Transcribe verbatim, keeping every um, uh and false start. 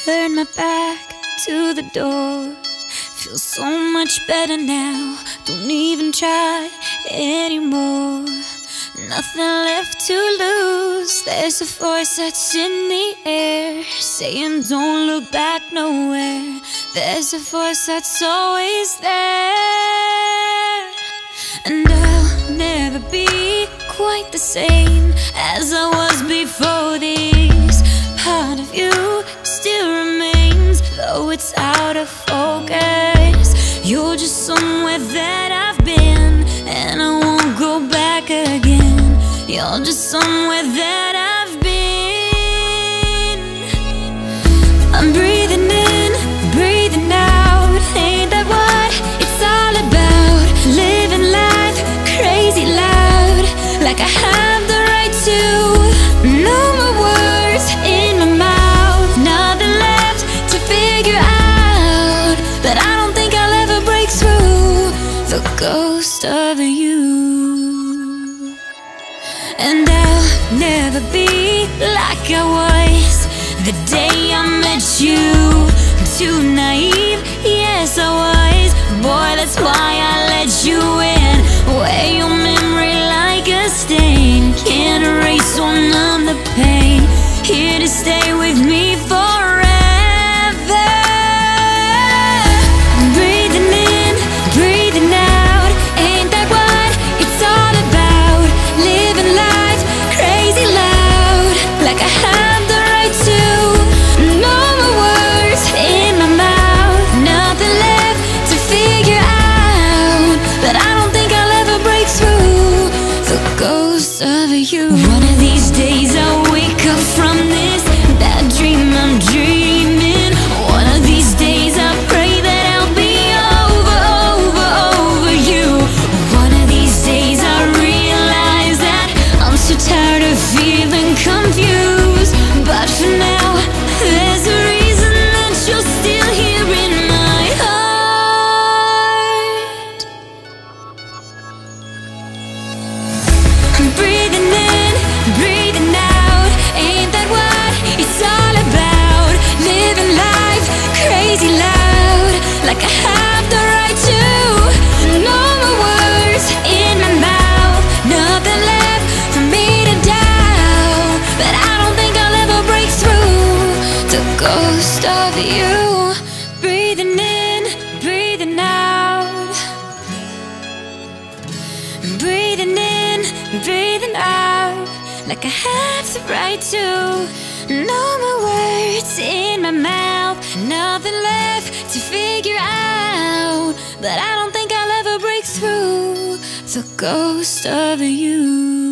turn my back to the door. Feel so much better now, don't even try anymore. Nothing left to lose, there's a voice that's in the air saying don't look back nowhere. There's a voice that's always there. And I'll never be quite the same as I was before this. Part of you still remains, though it's out of focus. You're just somewhere that I've been, and I won't go back again. You're just somewhere that I've been. I'm breathing in, breathing out. Ain't that what it's all about? Living life crazy loud, like I have the right to. No more words in my mouth, nothing left to figure out. But I don't think I'll ever break through the ghost of you. And I'll never be like I was the day I met you. Too naive, yes I was. Boy, that's why I let you in. Wear your memory like a stain, can't erase or numb the pain. Here to stay with me forever. Breathing in, breathing out. Ain't that what it's all about? Living life crazy loud, like I have the right to. No more words in my mouth, nothing left to figure out. But I don't think I'll ever break through the ghost of you. One of these days I'll wake up from this bad dream I'm dreaming. One of these days I pray that I'll be over, over, over you. One of these days I realize that I'm so tired of feeling confused. But for now, there's a reason that you're still here in my heart. I'm breathing in, breathing out. Ain't that what it's all about? Living life crazy loud, like I have the right to. No more words in my mouth, nothing left for me to doubt. But I don't think I'll ever break through the ghost of you. Breathing in, breathing out. Breathing in, breathing out, like I have the right to. No more words in my mouth, nothing left to figure out. But I don't think I'll ever break through the ghost of you.